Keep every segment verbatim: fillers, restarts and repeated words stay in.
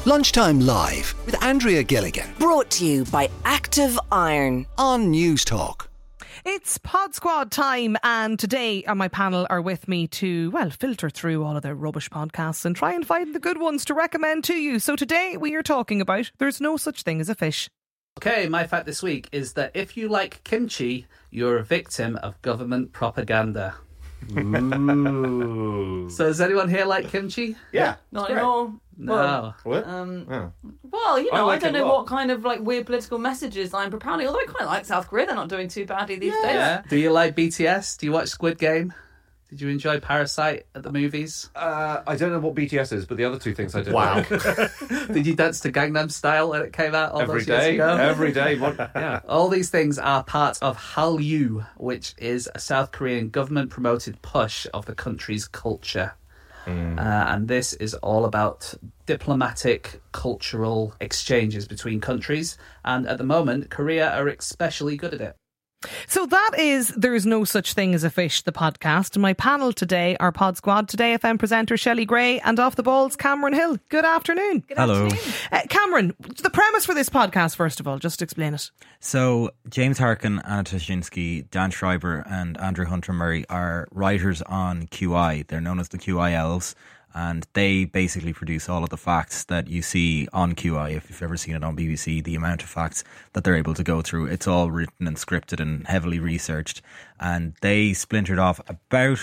Lunchtime Live with Andrea Gilligan. Brought to you by Active Iron on News Talk. It's Pod Squad time, and today on my panel are with me to, well, filter through all of the rubbish podcasts and try and find the good ones to recommend to you. So today we are talking about There's No Such Thing as a Fish. Okay, my fact this week is that if you like kimchi, you're a victim of government propaganda. Ooh. So does anyone here like kimchi? Yeah. Not anymore. No. Well, What? um, Oh. well, you I know, I, like don't it a know lot. what kind of like weird political messages I'm propounding. Although I quite like South Korea, they're not doing too badly these days. Yeah. Do you like B T S? Do you watch Squid Game? Did you enjoy Parasite at the movies? Uh, I don't know what B T S is, but the other two things I did. Wow. like. Did you dance to Gangnam Style when it came out all Every those years day, ago? every day. What, yeah. All these things are part of Hallyu, which is a South Korean government-promoted push of the country's culture. Mm. Uh, and this is all about diplomatic, cultural exchanges between countries. And at the moment, Korea are especially good at it. So that is There's No Such Thing as a Fish, the podcast. My panel today are Pod Squad Today F M presenter Shelley Gray and Off the Balls Cameron Hill. Good afternoon. Good Hello. afternoon. Uh, Cameron, the premise for this podcast, first of all, just explain it. So James Harkin, Anna Toshinsky, Dan Schreiber and Andrew Hunter Murray are writers on Q I. They're known as the Q I Elves, and they basically produce all of the facts that you see on Q I. If you've ever seen it on B B C, the amount of facts that they're able to go through, it's all written and scripted and heavily researched. And they splintered off about,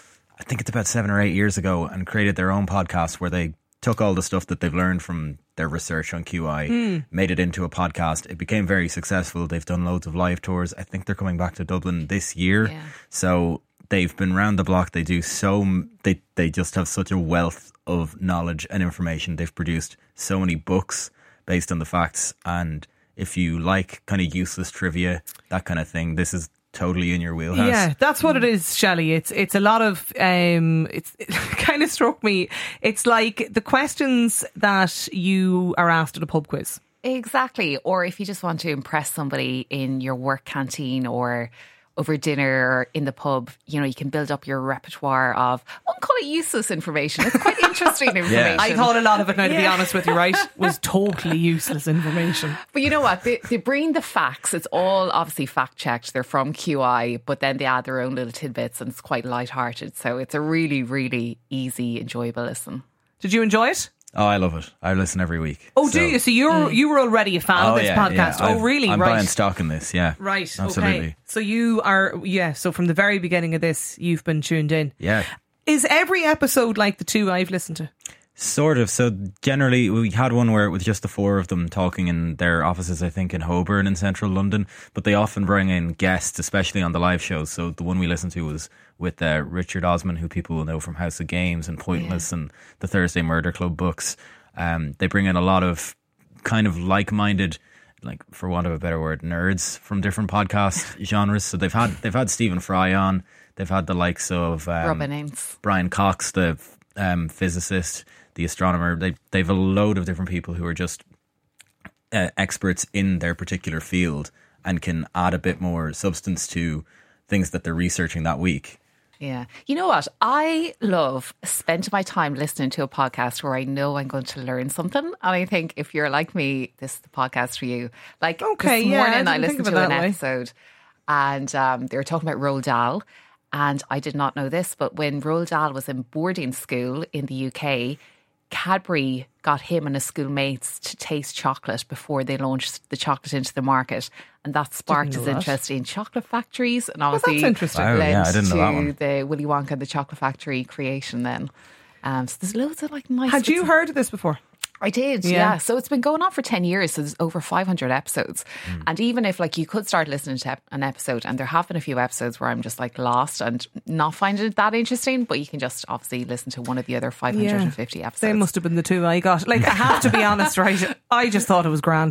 I think it's about seven or eight years ago, and created their own podcast where they took all the stuff that they've learned from their research on Q I, mm. made it into a podcast. It became very successful. They've done loads of live tours. I think they're coming back to Dublin this year. Yeah. So they've been round the block. They do so, they, they just have such a wealth of knowledge and information. They've produced so many books based on the facts. And if you like kind of useless trivia, that kind of thing, this is totally in your wheelhouse. Yeah, that's what it is, Shelley. It's it's a lot of um it's it kind of struck me. It's like the questions that you are asked at a pub quiz. Exactly. Or if you just want to impress somebody in your work canteen or over dinner or in the pub, you know, you can build up your repertoire of, I won't call it useless information. It's quite interesting information. Yeah. I thought a lot of it, now to be Yeah. honest with you, right, was totally useless information. But you know what? They, they bring the facts. It's all obviously fact checked. They're from Q I, but then they add their own little tidbits and it's quite lighthearted. So it's a really, really easy, enjoyable listen. Did you enjoy it? Oh, I love it. I listen every week. Oh, So- do you? So you're you were already a fan of Oh, this yeah, podcast. yeah. Oh, I've- really? I'm right. buying stock in this, yeah. Right. Absolutely. Okay. So you are, yeah. So from the very beginning of this, you've been tuned in. Yeah. Is every episode like the two I've listened to? Sort of. So generally, we had one where it was just the four of them talking in their offices, I think, in Holborn in central London. But they often bring in guests, especially on the live shows. So the one we listened to was with uh, Richard Osman, who people will know from House of Games and Pointless yeah. and the Thursday Murder Club books. Um, they bring in a lot of kind of like-minded, like for want of a better word, nerds from different podcast genres. So they've had they've had Stephen Fry on. They've had the likes of um, Robin Ames, Brian Cox, the um, physicist, the astronomer. They they've a load of different people who are just uh, experts in their particular field and can add a bit more substance to things that they're researching that week. Yeah. You know what? I love spending my time listening to a podcast where I know I'm going to learn something. And I think if you're like me, this is the podcast for you. Like okay, this yeah, morning I, I listened to an episode and um, they were talking about Roald Dahl. And I did not know this, but when Roald Dahl was in boarding school in the U K, Cadbury got him and his schoolmates to taste chocolate before they launched the chocolate into the market. And that sparked his that. interest in chocolate factories. And Well, obviously that's interesting. Wow, led yeah, I didn't know that to one. the Willy Wonka and the Chocolate Factory creation then. Um, so there's loads of like nice... Had you bits- heard of this before? I did, Yeah. yeah. So it's been going on for ten years. So there's over five hundred episodes. Mm. And even if like you could start listening to ep- an episode, and there have been a few episodes where I'm just like lost and not finding it that interesting, but you can just obviously listen to one of the other five hundred fifty Yeah. episodes. They must have been the two I got. Like, I have to be honest, right? I just thought it was grand.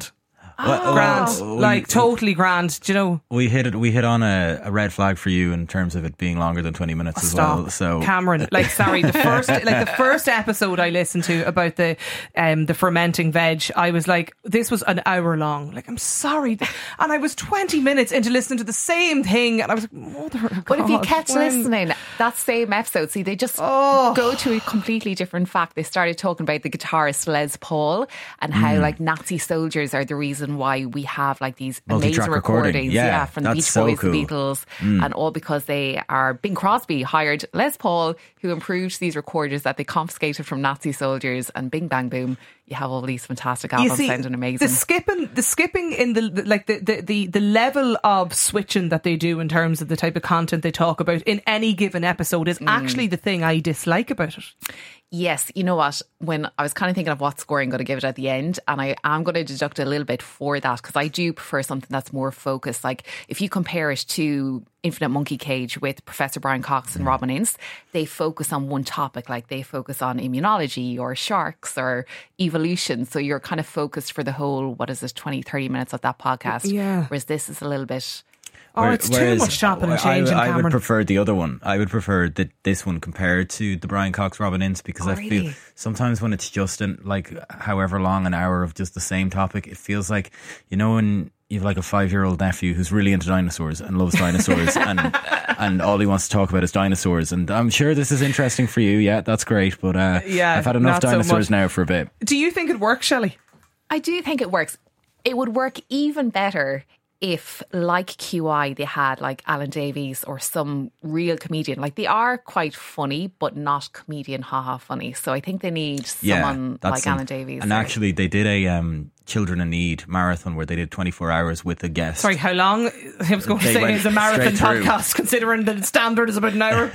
Well, Grand, well, we- like totally grand. Do you know? We hit it. We hit on a, a red flag for you in terms of it being longer than twenty minutes as Stop. well. So Cameron, like, sorry, the first, like the first episode I listened to about the um the fermenting veg, I was like, this was an hour long. Like, I'm sorry, and I was twenty minutes into listening to the same thing, and I was like, mother of But if you God, kept when- listening, that same episode, see, they just Oh. go to a completely different fact. They started talking about the guitarist Les Paul and how like Nazi soldiers are the reason why we have like these Multi-track amazing recording. recordings, Yeah, from the that's Beach so Boys, cool. the Beatles, and all because they are. Bing Crosby hired Les Paul, who improved these recorders that they confiscated from Nazi soldiers, and Bing Bang Boom, you have all these fantastic You albums see, sounding amazing. The skipping, the skipping in the the- like the, the the the level of switching that they do in terms of the type of content they talk about in any given episode is actually the thing I dislike about it. Yes, you know what? When I was kind of thinking of what score I'm going to give it at the end, and I am going to deduct a little bit for that because I do prefer something that's more focused. Like if you compare it to Infinite Monkey Cage with Professor Brian Cox and Robin Ince, they focus on one topic. Like they focus on immunology or sharks or evolution. So you're kind of focused for the whole, what is it, twenty, thirty minutes of that podcast. Yeah. Whereas this is a little bit... Oh, it's too much chopping and changing, I, I Cameron. would prefer the other one. I would prefer that this one compared to the Brian Cox Robin Ince because Oh, I really? feel sometimes when it's just an, like however long an hour of just the same topic, it feels like, you know, when you have like a five year old nephew who's really into dinosaurs and loves dinosaurs and and all he wants to talk about is dinosaurs. And I'm sure this is interesting for you. Yeah, that's great. But uh, Yeah, I've had enough not so dinosaurs much. now for a bit. Do you think it works, Shelley? I do think it works. It would work even better if, like Q I, they had like Alan Davies or some real comedian. Like they are quite funny, but not comedian haha funny. So I think they need someone like some- Alan Davies. And or- actually, they did a um, Children in Need marathon where they did twenty-four hours with a guest. Sorry, how long? I was going to They say went is a marathon straight through. podcast, considering the standard is about an hour.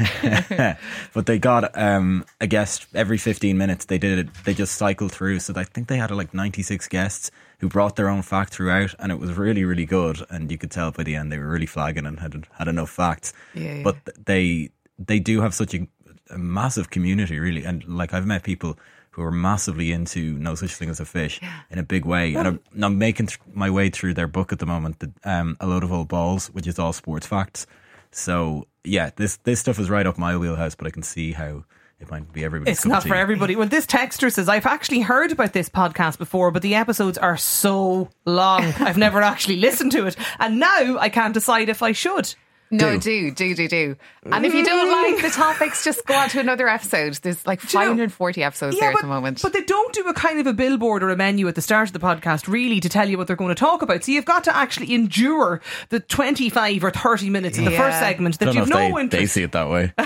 But they got um, a guest every fifteen minutes. They did it. They just cycled through. So I think they had like ninety-six guests who brought their own fact throughout, and it was really, really good. And you could tell by the end they were really flagging and had had enough facts. Yeah, yeah. But they they do have such a, a massive community, really. And like I've met people who are massively into No Such Thing as a Fish in a big way. And I'm, and I'm making th- my way through their book at the moment, the, um, A Load of Old Balls, which is all sports facts. So yeah, this this stuff is right up my wheelhouse, but I can see how it might be everybody's It's cup not of for tea. everybody. Well, this texter says, I've actually heard about this podcast before, but the episodes are so long. I've never actually listened to it. And now I can't decide if I should. No, do, do, do, do. And if you don't like the topics, just go on to another episode. There's like you know- five hundred forty episodes there but, at the moment. but they don't do a kind of a billboard or a menu at the start of the podcast really to tell you what they're going to talk about. So you've got to actually endure the twenty-five or thirty minutes in the Yeah. first segment that I don't know you've if no they, interest. they see it that way.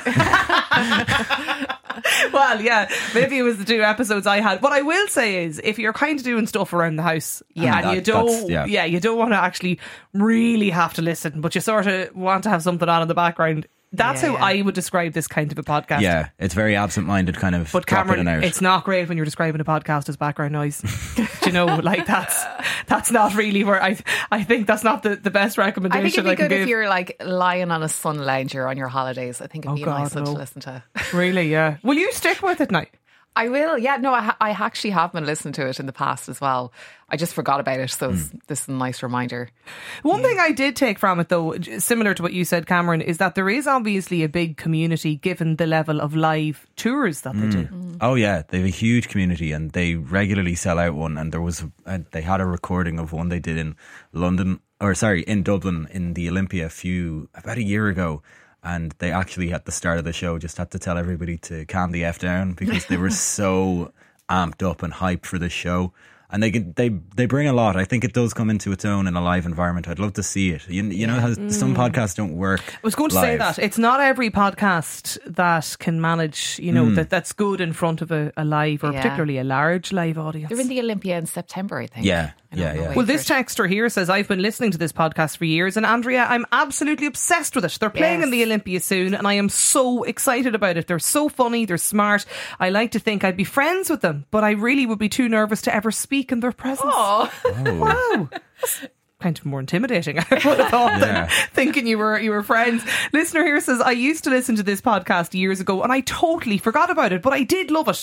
Well, yeah, maybe it was the two episodes I had. What I will say is, if you're kind of doing stuff around the house, Yeah. and you That- that's- don't, yeah. yeah, you don't want to actually really have to listen, but you sort of want to have something on in the background. That's Yeah, how yeah. I would describe this kind of a podcast. Yeah, it's very absent-minded kind of But drop in Cameron, and out. it's not great when you're describing a podcast as background noise. Do you know, like that's that's not really where I I think that's not the, the best I recommendation think it'd be I can good if give. you're like lying on a sun lounger on your holidays. I think it'd Oh, be a God, nice one no. to listen to. Really, yeah. Will you stick with it now? I will. Yeah, no, I, ha- I actually have been listening to it in the past as well. I just forgot about it, so it's, this is a nice reminder. One thing I did take from it, though, j- similar to what you said, Cameron, is that there is obviously a big community given the level of live tours that they do. Oh yeah, they have a huge community and they regularly sell out one. And there was a, they had a recording of one they did in London, or sorry, in Dublin in the Olympia a few about a year ago. And they actually at the start of the show just had to tell everybody to calm the F down because they were so amped up and hyped for this show. And they get- they they bring a lot. I think it does come into its own in a live environment. I'd love to see it. You, you know how some podcasts don't work. I was going to say live. that it's not every podcast that can manage, you know, that that's good in front of a, a live or Yeah. particularly a large live audience. They're in the Olympia in September, I think. Yeah, I don't yeah, know yeah. wait Well, for this it. texter here says, I've been listening to this podcast for years, and Andrea, I'm absolutely obsessed with it. They're playing Yes. in the Olympia soon, and I am so excited about it. They're so funny, they're smart. I like to think I'd be friends with them, but I really would be too nervous to ever speak in their presence. Oh. Wow. That's kind of more intimidating, I would have thought, Yeah. than thinking you were you were friends. Listener here says, I used to listen to this podcast years ago, and I totally forgot about it, but I did love it.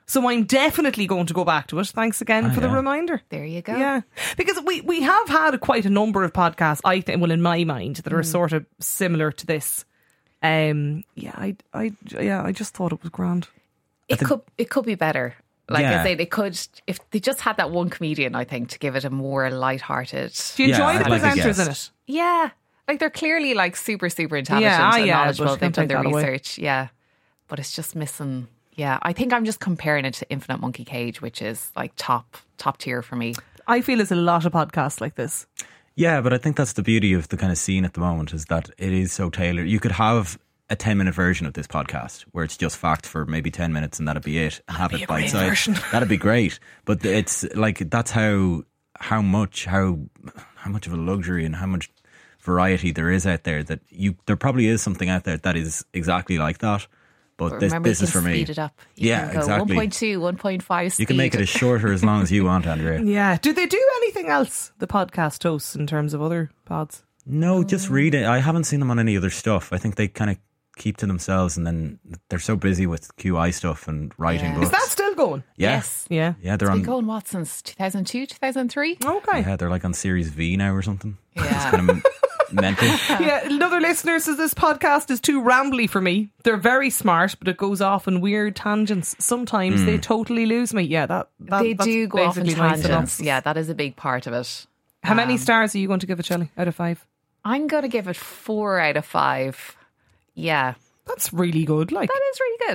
So I'm definitely going to go back to it. Thanks again Oh, for the yeah. reminder. There you go. Yeah, because we, we have had quite a number of podcasts, I think, well, in my mind, that are sort of similar to this. Um, yeah, I, I, yeah, I just thought it was grand. It could it could be better. Like Yeah. I say, they could, if they just had that one comedian, I think, to give it a more lighthearted. Do you Yeah, enjoy I'd the like a presenters in guest. it? Yeah. Like they're clearly like super, super intelligent Yeah, ah, and yeah, knowledgeable. but They've don't done take their that away. research. Yeah. But it's just missing. Yeah. I think I'm just comparing it to Infinite Monkey Cage, which is like top, top tier for me. I feel there's a lot of podcasts like this. Yeah, but I think that's the beauty of the kind of scene at the moment, is that it is so tailored. You could have a ten minute version of this podcast where it's just fact for maybe ten minutes and that'd be it. And have be it a great bite version. sized. That'd be great. But it's like, that's how how much how how much of a luxury and how much variety there is out there, that you there probably is something out there that is exactly like that. But, But this remember, this you is can for me. speed it up. You Yeah, can go exactly. one point two, one point five speed. You can make it as shorter as long as you want, Andrea. Yeah. Do they do anything else, the podcast hosts, in terms of other pods? No, just read it. I haven't seen them on any other stuff. I think they kind of keep to themselves, and then they're so busy with Q I stuff and writing Yeah. books. Is that still going? yeah. Yes. Yeah. Yeah, they're It's been on. going, what, since two thousand two, two thousand three? Okay. Yeah, they're like on Series V now or something. Yeah. It's kind of mental. Yeah, another listener says this podcast is too rambly for me. They're very smart, but it goes off in weird tangents. Sometimes they totally lose me. Yeah, that, that They that's do go off in basically my tangents. synopsis. Yeah, that is a big part of it. How many Um, stars are you going to give it, Shelley, out of five? I'm going to give it four out of five. Yeah, That's really good. Like, that is really good.